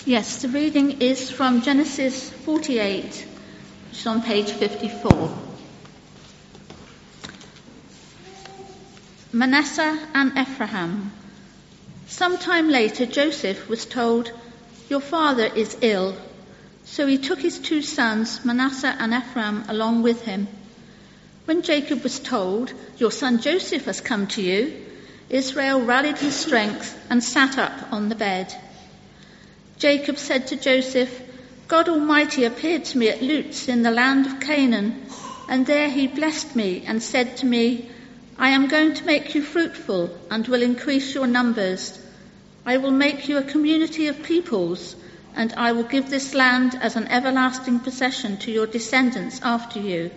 Yes, the reading is from Genesis 48, which is on page 54. Manasseh and Ephraim. Sometime later, Joseph was told, "Your father is ill." So he took his 2 sons, Manasseh and Ephraim, along with him. When Jacob was told, "Your son Joseph has come to you," Israel rallied his strength and sat up on the bed. Jacob said to Joseph, "God Almighty appeared to me at Luz in the land of Canaan, and there he blessed me and said to me, 'I am going to make you fruitful and will increase your numbers. I will make you a community of peoples, and I will give this land as an everlasting possession to your descendants after you.'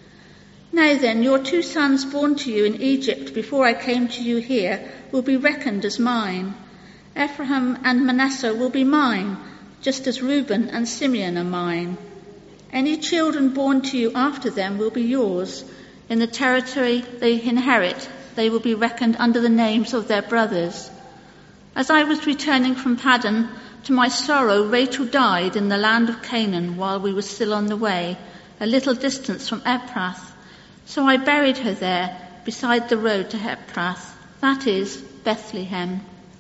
Now then, your 2 sons born to you in Egypt before I came to you here will be reckoned as mine. Ephraim and Manasseh will be mine, just as Reuben and Simeon are mine. Any children born to you after them will be yours. In the territory they inherit, they will be reckoned under the names of their brothers. As I was returning from Paddan, to my sorrow Rachel died in the land of Canaan while we were still on the way, a little distance from Ephrath. So I buried her there, beside the road to Ephrath, that is, Bethlehem."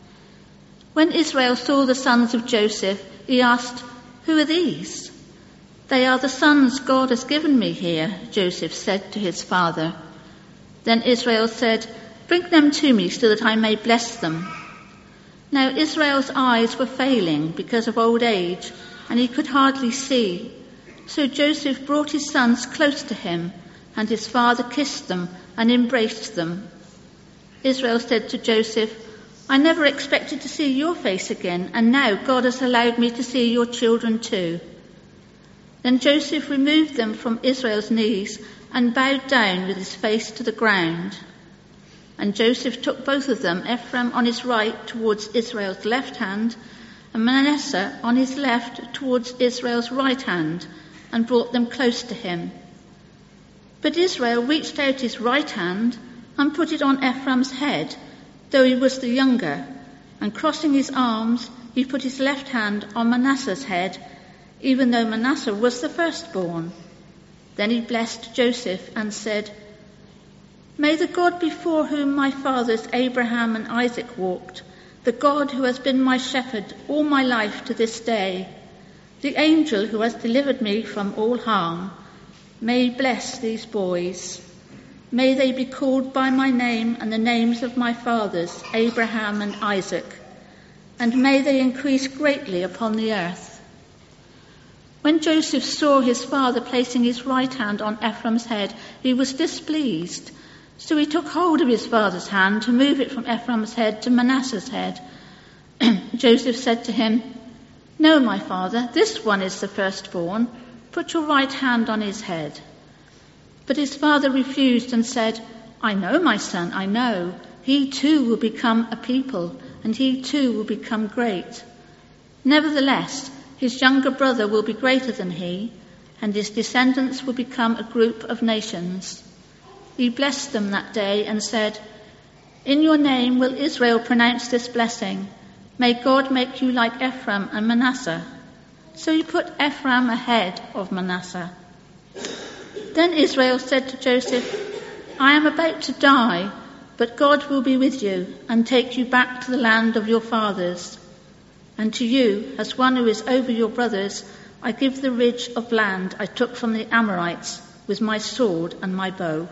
When Israel saw the sons of Joseph, he asked, "Who are these?" "They are the sons God has given me here," Joseph said to his father. Then Israel said, "Bring them to me so that I may bless them." Now Israel's eyes were failing because of old age, and he could hardly see. So Joseph brought his sons close to him, and his father kissed them and embraced them. Israel said to Joseph, "I never expected to see your face again, and now God has allowed me to see your children too." Then Joseph removed them from Israel's knees and bowed down with his face to the ground. And Joseph took both of them, Ephraim on his right towards Israel's left hand, and Manasseh on his left towards Israel's right hand, and brought them close to him. But Israel reached out his right hand and put it on Ephraim's head, though he was the younger, and crossing his arms, he put his left hand on Manasseh's head, even though Manasseh was the firstborn. Then he blessed Joseph and said, "May the God before whom my fathers Abraham and Isaac walked, the God who has been my shepherd all my life to this day, the angel who has delivered me from all harm, may he bless these boys. May they be called by my name and the names of my fathers, Abraham and Isaac, and may they increase greatly upon the earth." When Joseph saw his father placing his right hand on Ephraim's head, he was displeased. So he took hold of his father's hand to move it from Ephraim's head to Manasseh's head. Joseph said to him, "No, my father, this one is the firstborn. Put your right hand on his head." But his father refused and said, "I know, my son, I know. He too will become a people, and he too will become great. Nevertheless, his younger brother will be greater than he, and his descendants will become a group of nations." He blessed them that day and said, "In your name will Israel pronounce this blessing. May God make you like Ephraim and Manasseh." So he put Ephraim ahead of Manasseh. Then Israel said to Joseph, "I am about to die, but God will be with you and take you back to the land of your fathers. And to you, as one who is over your brothers, I give the ridge of land I took from the Amorites with my sword and my bow."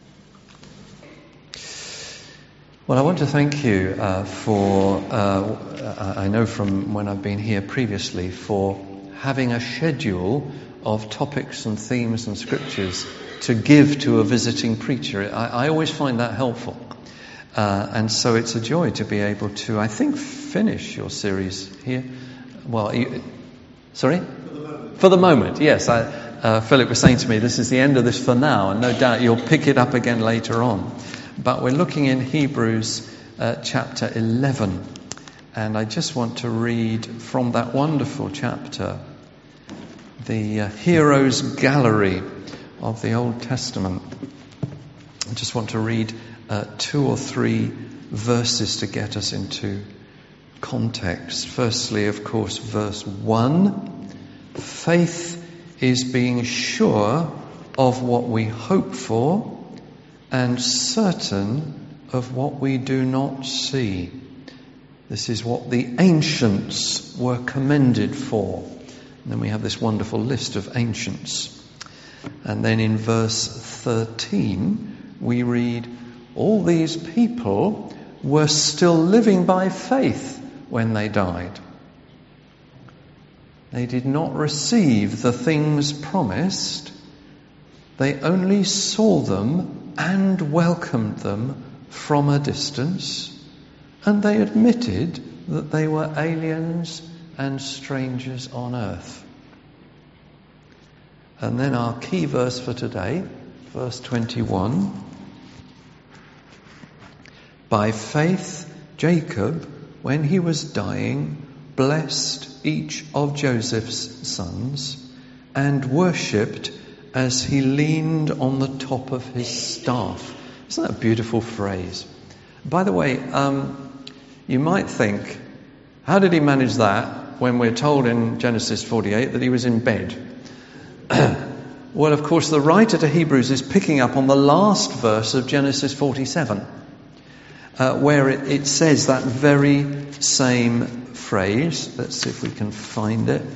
Well, I want to thank you I know from when I've been here previously, for having a schedule of topics and themes and scriptures to give to a visiting preacher. I always find that helpful. And so it's a joy to be able to, I think, finish your series here. Well, sorry? For the moment, yes. Philip was saying to me, this is the end of this for now, and no doubt you'll pick it up again later on. But we're looking in Hebrews chapter 11, and I just want to read from that wonderful chapter, the Heroes Gallery of the Old Testament. I just want to read 2 or 3 verses to get us into context. Firstly, of course, verse 1. Faith is being sure of what we hope for and certain of what we do not see. This is what the ancients were commended for. And then we have this wonderful list of ancients. And then in verse 13, we read, all these people were still living by faith when they died. They did not receive the things promised. They only saw them and welcomed them from a distance, and they admitted that they were aliens and strangers on earth. And then our key verse for today, verse 21. By faith, Jacob, when he was dying, blessed each of Joseph's sons and worshipped as he leaned on the top of his staff. Isn't that a beautiful phrase? By the way, you might think, how did he manage that when we're told in Genesis 48 that he was in bed? Well, of course, the writer to Hebrews is picking up on the last verse of Genesis 47, where it says that very same phrase. Let's see if we can find it.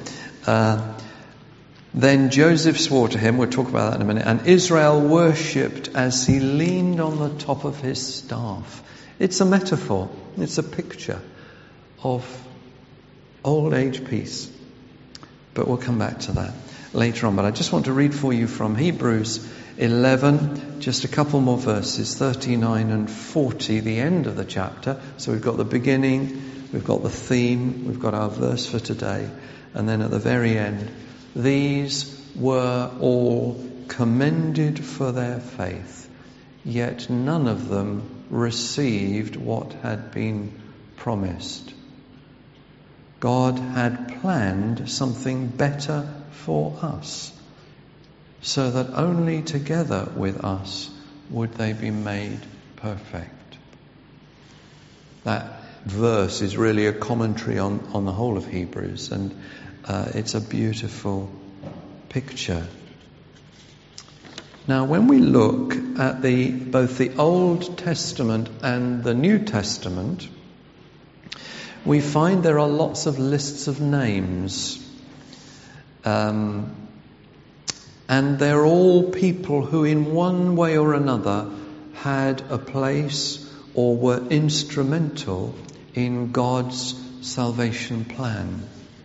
Then Joseph swore to him, we'll talk about that in a minute, and Israel worshipped as he leaned on the top of his staff. It's a metaphor, it's a picture of old age peace. But we'll come back to that later on. But I just want to read for you from Hebrews 11, just a couple more verses, 39 and 40, the end of the chapter. So we've got the beginning, we've got the theme, we've got our verse for today, and then at the very end, these were all commended for their faith, yet none of them received what had been promised. God had planned something better for us, so that only together with us would they be made perfect. That verse is really a commentary on the whole of Hebrews, and it's a beautiful picture. Now, when we look at both the Old Testament and the New Testament, we find there are lots of lists of names. And they're all people who in one way or another had a place or were instrumental in God's salvation plan.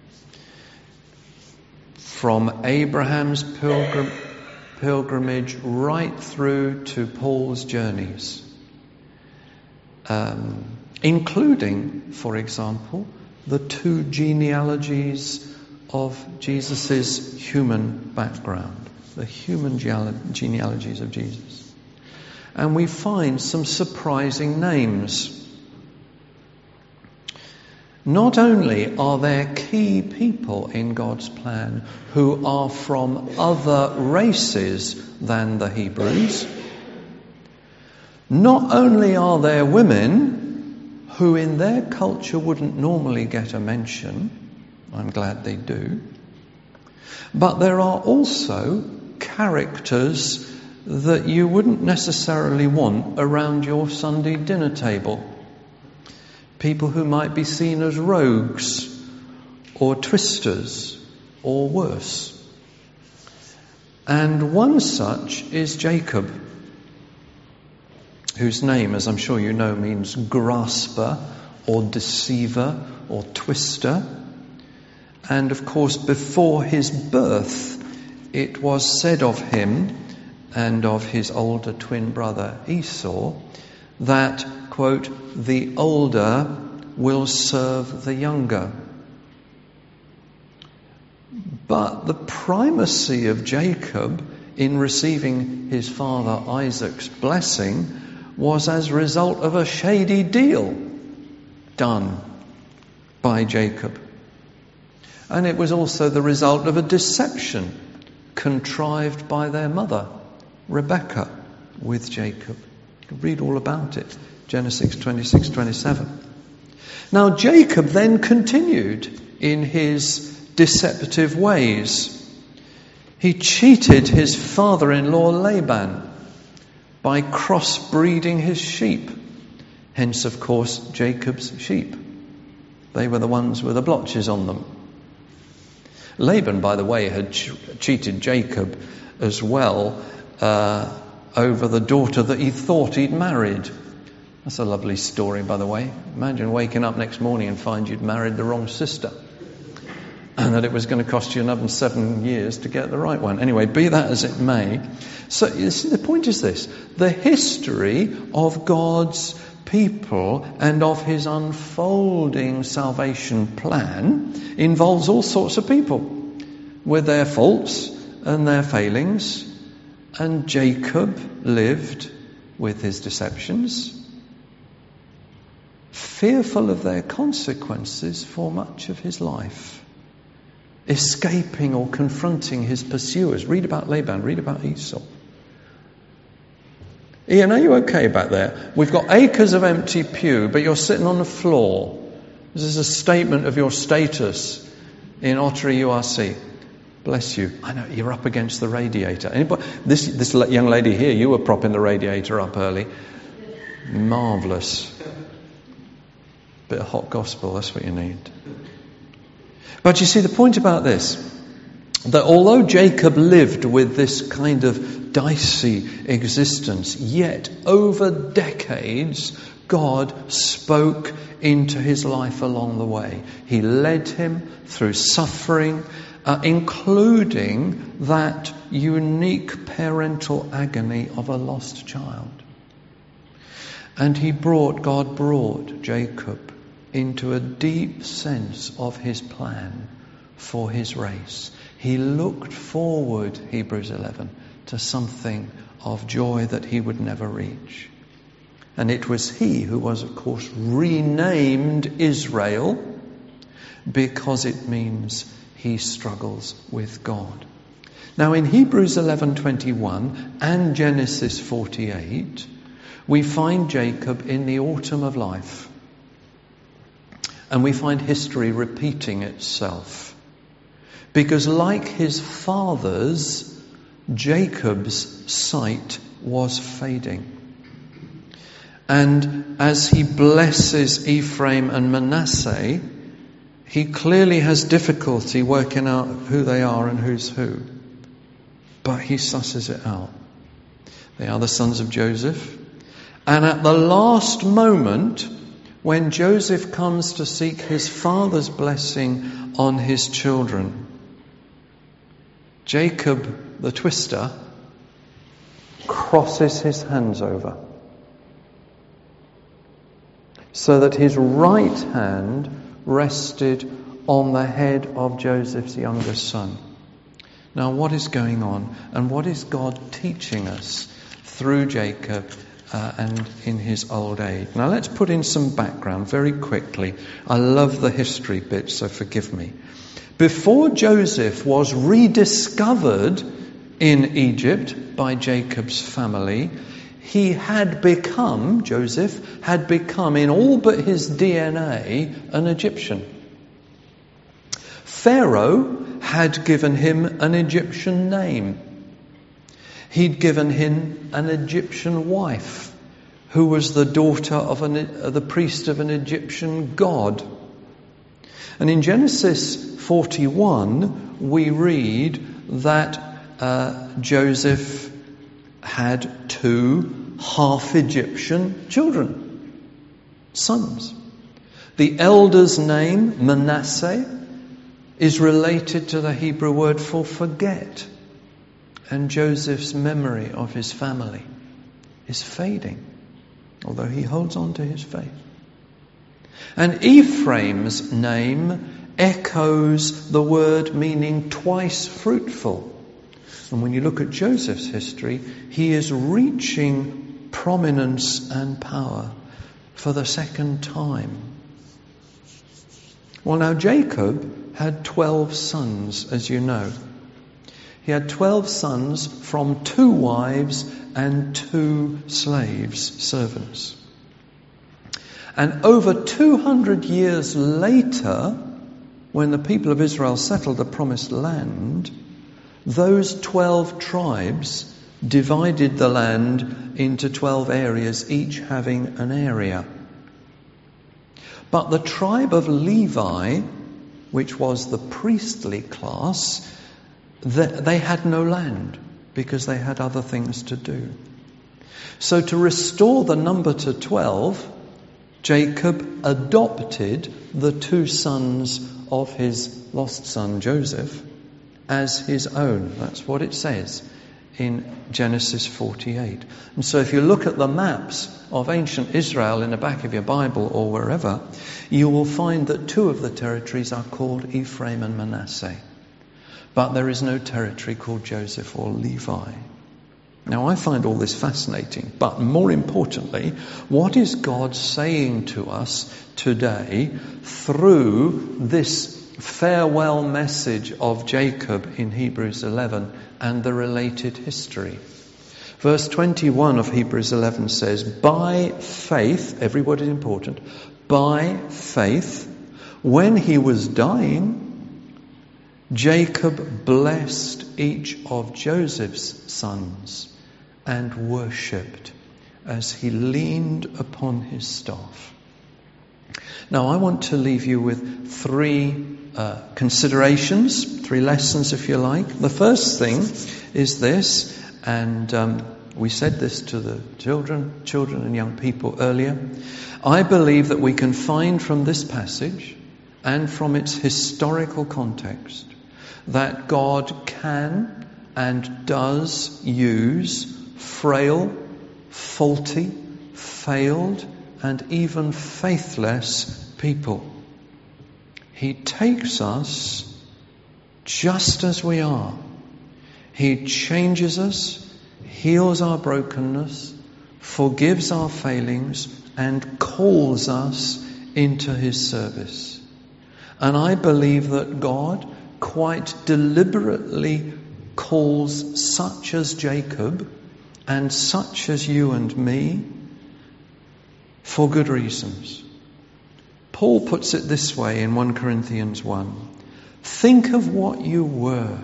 From Abraham's pilgrimage right through to Paul's journeys. Including, for example, the two genealogies of Jesus' human background, the human genealogies of Jesus. And we find some surprising names. Not only are there key people in God's plan who are from other races than the Hebrews, not only are there women who in their culture wouldn't normally get a mention, I'm glad they do, but there are also characters that you wouldn't necessarily want around your Sunday dinner table. People who might be seen as rogues or twisters or worse. And one such is Jacob, whose name, as I'm sure you know, means grasper or deceiver or twister. And of course, before his birth, it was said of him and of his older twin brother Esau that, quote, the older will serve the younger. But the primacy of Jacob in receiving his father Isaac's blessing was as a result of a shady deal done by Jacob. And it was also the result of a deception contrived by their mother, Rebekah, with Jacob. You can read all about it, Genesis 26-27. Now Jacob then continued in his deceptive ways. He cheated his father-in-law Laban by crossbreeding his sheep. Hence, of course, Jacob's sheep. They were the ones with the blotches on them. Laban, by the way, had cheated Jacob as well over the daughter that he thought he'd married. That's a lovely story, by the way. Imagine waking up next morning and find you'd married the wrong sister. And that it was going to cost you another 7 years to get the right one. Anyway, be that as it may. So you see, the point is this. The history of God's people and of his unfolding salvation plan involves all sorts of people with their faults and their failings. And Jacob lived with his deceptions, fearful of their consequences for much of his life, escaping or confronting his pursuers. Read about Laban, read about Esau. Ian, are you okay back there? We've got acres of empty pew, but you're sitting on the floor. This is a statement of your status in Ottery URC. Bless you. I know, you're up against the radiator. Anybody, this young lady here, you were propping the radiator up early. Marvellous. Bit of hot gospel, that's what you need. But you see, the point about this, that although Jacob lived with this kind of dicey existence, yet over decades God spoke into his life along the way. He led him through suffering, including that unique parental agony of a lost child. And God brought Jacob into a deep sense of his plan for his race. He looked forward, Hebrews 11, to something of joy that he would never reach. And it was he who was, of course, renamed Israel, because it means he struggles with God. Now in Hebrews 11:21 and Genesis 48, we find Jacob in the autumn of life. And we find history repeating itself. Because like his fathers, Jacob's sight was fading. And as he blesses Ephraim and Manasseh, he clearly has difficulty working out who they are and who's who. But he susses it out. They are the sons of Joseph. And at the last moment, when Joseph comes to seek his father's blessing on his children, Jacob, the twister, crosses his hands over so that his right hand rested on the head of Joseph's youngest son. Now, what is going on, and what is God teaching us through Jacob and in his old age? Now, let's put in some background very quickly. I love the history bit, so forgive me. Before Joseph was rediscovered in Egypt by Jacob's family, Joseph had become in all but his DNA an Egyptian. Pharaoh had given him an Egyptian name. He'd given him an Egyptian wife, who was the daughter of the priest of an Egyptian god. And in Genesis 41, we read that Joseph had 2 half-Egyptian children, sons. The elder's name, Manasseh, is related to the Hebrew word for forget. And Joseph's memory of his family is fading, although he holds on to his faith. And Ephraim's name echoes the word meaning twice fruitful. And when you look at Joseph's history, he is reaching prominence and power for the second time. Well, now Jacob had 12 sons, as you know. He had 12 sons from 2 wives and 2 slaves, servants. And over 200 years later, when the people of Israel settled the promised land, those 12 tribes divided the land into 12 areas, each having an area. But the tribe of Levi, which was the priestly class, they had no land because they had other things to do. So to restore the number to 12, Jacob adopted the 2 sons of his lost son Joseph as his own. That's what it says in Genesis 48. And so if you look at the maps of ancient Israel in the back of your Bible or wherever, you will find that 2 of the territories are called Ephraim and Manasseh. But there is no territory called Joseph or Levi. Now I find all this fascinating, but more importantly, what is God saying to us today through this farewell message of Jacob in Hebrews 11 and the related history? Verse 21 of Hebrews 11 says, by faith, every word is important, by faith, when he was dying, Jacob blessed each of Joseph's sons and worshipped as he leaned upon his staff. Now I want to leave you with 3 considerations, 3 lessons if you like. The first thing is this, and we said this to the children and young people earlier. I believe that we can find from this passage and from its historical context that God can and does use frail, faulty, failed, and even faithless people. He takes us just as we are. He changes us, heals our brokenness, forgives our failings, and calls us into his service. And I believe that God quite deliberately calls such as Jacob and such as you and me for good reasons. Paul puts it this way in 1 Corinthians 1. Think of what you were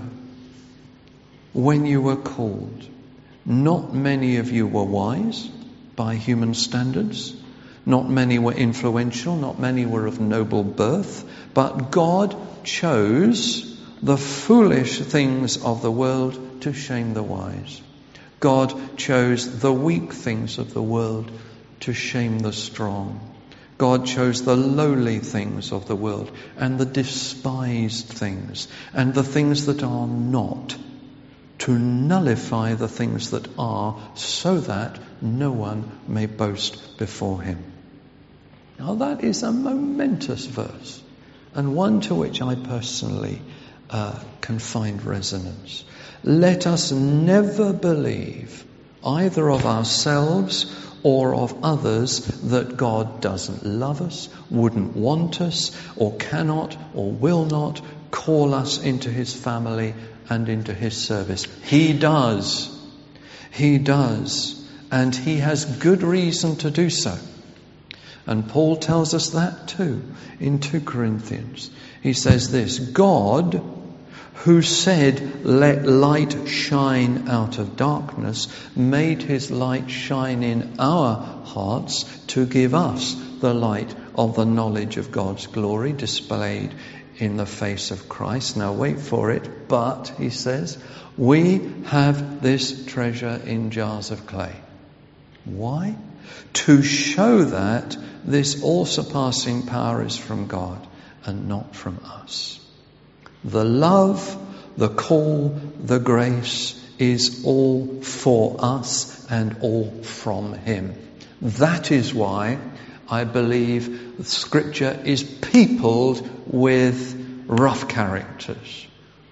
when you were called. Not many of you were wise by human standards. Not many were influential. Not many were of noble birth. But God chose the foolish things of the world to shame the wise. God chose the weak things of the world to shame the strong. God chose the lowly things of the world and the despised things and the things that are not to nullify the things that are, so that no one may boast before him. Now that is a momentous verse, and one to which I personally can find resonance. Let us never believe, either of ourselves or of others, that God doesn't love us, wouldn't want us, or cannot or will not call us into his family and into his service. He does. He does. And he has good reason to do so. And Paul tells us that too in 2 Corinthians. He says this, God, who said, let light shine out of darkness, made his light shine in our hearts to give us the light of the knowledge of God's glory displayed in the face of Christ. Now wait for it. But, he says, we have this treasure in jars of clay. Why? To show that this all-surpassing power is from God and not from us. The love, the call, the grace is all for us and all from him. That is why I believe Scripture is peopled with rough characters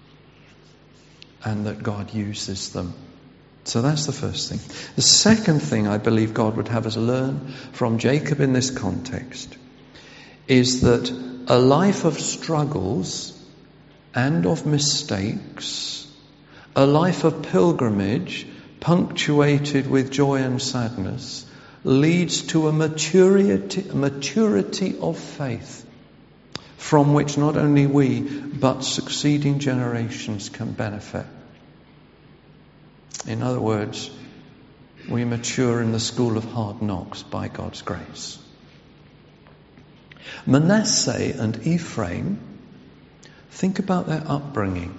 and that God uses them. So that's the first thing. The second thing I believe God would have us learn from Jacob in this context is that a life of struggles and of mistakes, a life of pilgrimage punctuated with joy and sadness, leads to a maturity of faith from which not only we, but succeeding generations can benefit. In other words, we mature in the school of hard knocks by God's grace. Manasseh and Ephraim, think about their upbringing.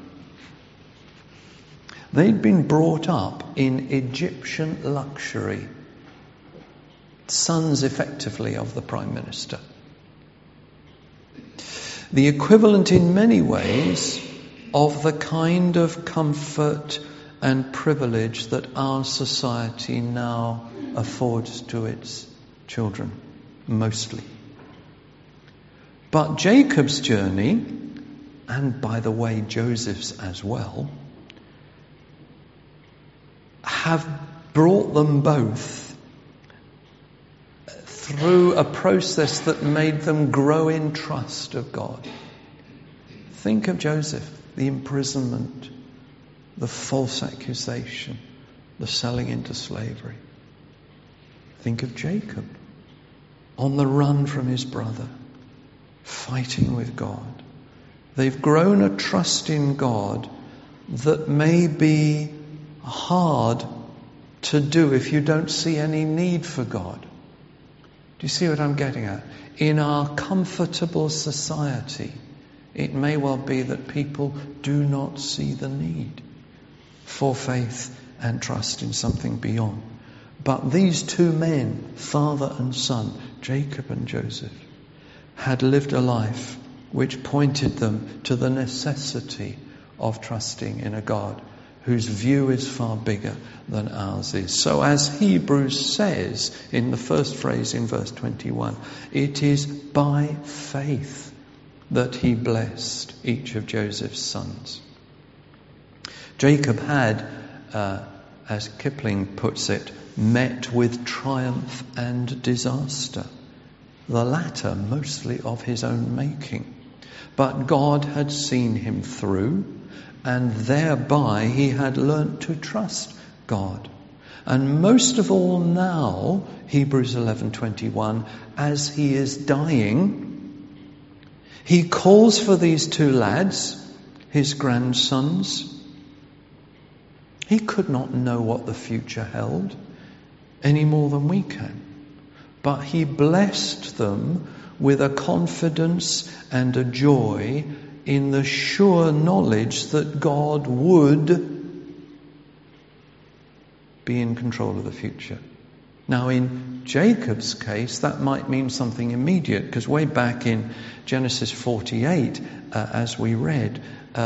They'd been brought up in Egyptian luxury, sons effectively of the Prime Minister. The equivalent in many ways of the kind of comfort and privilege that our society now affords to its children, mostly. But Jacob's journey, and by the way Joseph's as well, have brought them both through a process that made them grow in trust of God. Think of Joseph, the imprisonment, the false accusation, the selling into slavery. Think of Jacob, on the run from his brother, fighting with God. They've grown a trust in God that may be hard to do if you don't see any need for God. Do you see what I'm getting at? In our comfortable society, it may well be that people do not see the need for faith and trust in something beyond. But these two men, father and son, Jacob and Joseph, had lived a life which pointed them to the necessity of trusting in a God whose view is far bigger than ours is. So as Hebrews says in the first phrase in verse 21, it is by faith that he blessed each of Joseph's sons. Jacob had, as Kipling puts it, met with triumph and disaster, the latter mostly of his own making. But God had seen him through, and thereby he had learnt to trust God. And most of all now, Hebrews 11:21, as he is dying, he calls for these two lads, his grandsons. He could not know what the future held any more than we can. But he blessed them with a confidence and a joy in the sure knowledge that God would be in control of the future. Now in Jacob's case, that might mean something immediate, because way back in Genesis 48, as we read,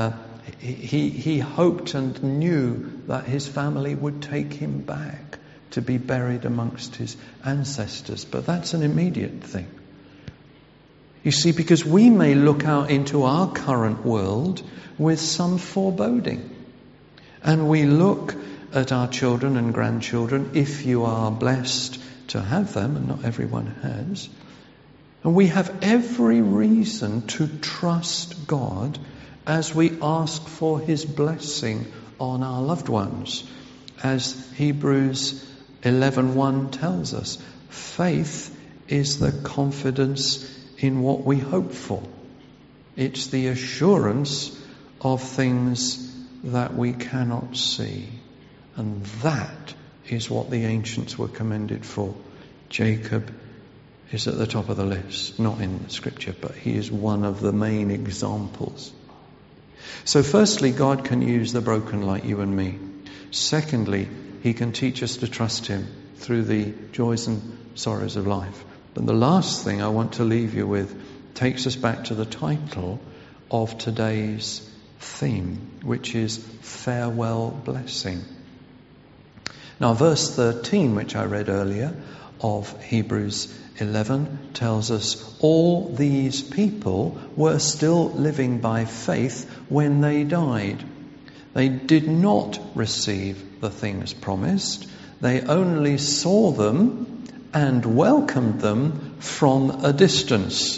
he hoped and knew that his family would take him back to be buried amongst his ancestors. But that's an immediate thing. You see, because we may look out into our current world with some foreboding. And we look at our children and grandchildren, if you are blessed to have them, and not everyone has. And we have every reason to trust God as we ask for his blessing on our loved ones. As Hebrews 11:1 tells us, faith is the confidence in what we hope for. It's the assurance of things that we cannot see. And that is what the ancients were commended for. Jacob is at the top of the list, not in the scripture, but he is one of the main examples. So firstly, God can use the broken like you and me. Secondly, he can teach us to trust him through the joys and sorrows of life. And the last thing I want to leave you with takes us back to the title of today's theme, which is farewell blessing. Now verse 13, which I read earlier of Hebrews 11, tells us all these people were still living by faith when they died. They did not receive the things promised. They only saw them and welcomed them from a distance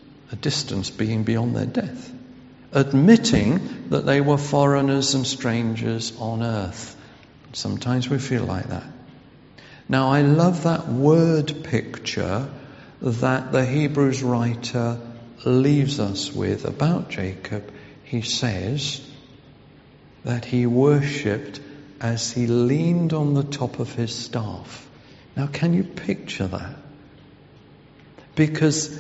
being beyond their death, admitting that they were foreigners and strangers on earth. Sometimes we feel like that. Now I love that word picture that the Hebrews writer leaves us with about Jacob. He says that he worshipped as he leaned on the top of his staff. Now can you picture that? Because,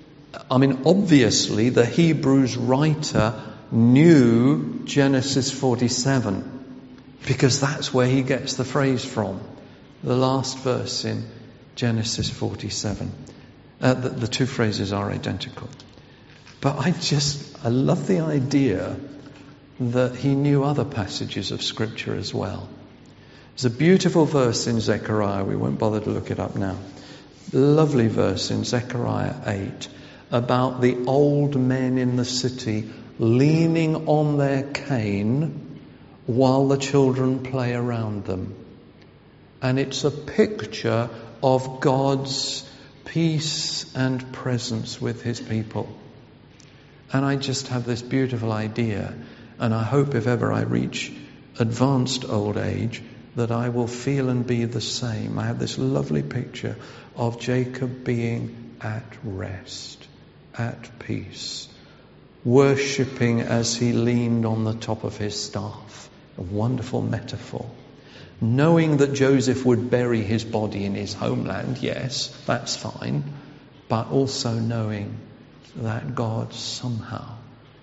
obviously the Hebrews writer knew Genesis 47, because that's where he gets the phrase from. The last verse in Genesis 47. The two phrases are identical. But I love the idea that he knew other passages of Scripture as well. There's a beautiful verse in Zechariah. We won't bother to look it up now. Lovely verse in Zechariah 8 about the old men in the city leaning on their cane while the children play around them. And it's a picture of God's peace and presence with his people. And I just have this beautiful idea, and I hope if ever I reach advanced old age that I will feel and be the same. I have this lovely picture of Jacob being at rest, at peace, worshipping as he leaned on the top of his staff. A wonderful metaphor. Knowing that Joseph would bury his body in his homeland, yes, that's fine, but also knowing that God somehow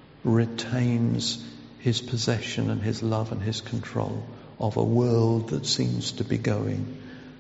retains his possession and his love and his control of a world that seems to be going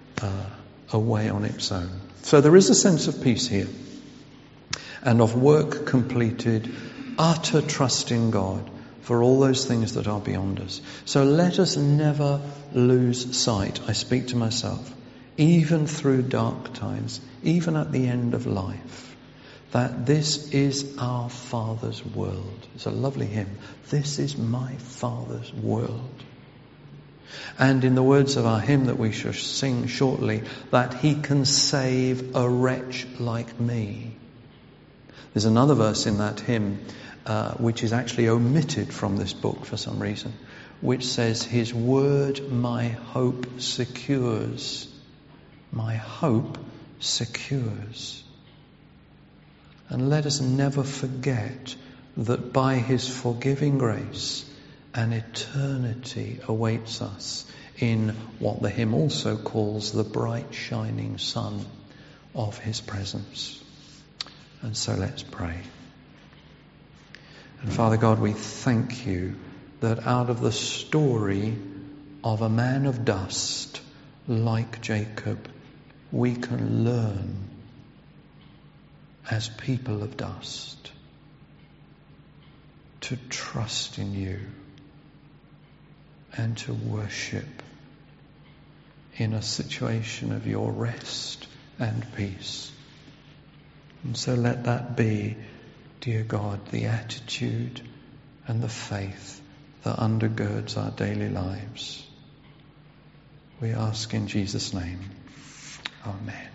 away on its own. So there is a sense of peace here, and of work completed, utter trust in God for all those things that are beyond us. So let us never lose sight, I speak to myself, even through dark times, even at the end of life, that this is our Father's world. It's a lovely hymn. This is my Father's world. And in the words of our hymn that we shall sing shortly, that he can save a wretch like me. There's another verse in that hymn which is actually omitted from this book for some reason, which says, his word my hope secures. My hope secures. And let us never forget that by his forgiving grace, an eternity awaits us in what the hymn also calls the bright shining sun of his presence. And so let's pray. And Father God, we thank you that out of the story of a man of dust like Jacob, we can learn as people of dust to trust in you and to worship in a situation of your rest and peace. And so let that be, dear God, the attitude and the faith that undergirds our daily lives. We ask in Jesus' name. Amen.